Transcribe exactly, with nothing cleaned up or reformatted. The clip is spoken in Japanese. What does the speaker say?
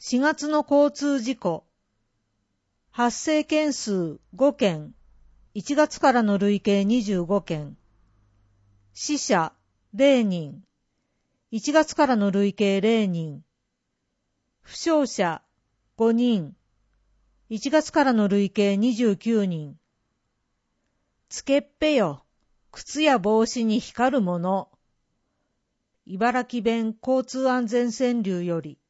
しがつの交通事故。発生件数ごけん。いちがつからの累計にじゅうごけん。死者れいにん。いちがつからの累計れいにん。負傷者ごにん。いちがつからの累計にじゅうきゅうにん。つけっぺよ、靴や帽子に光るもの。茨城弁交通安全川柳より。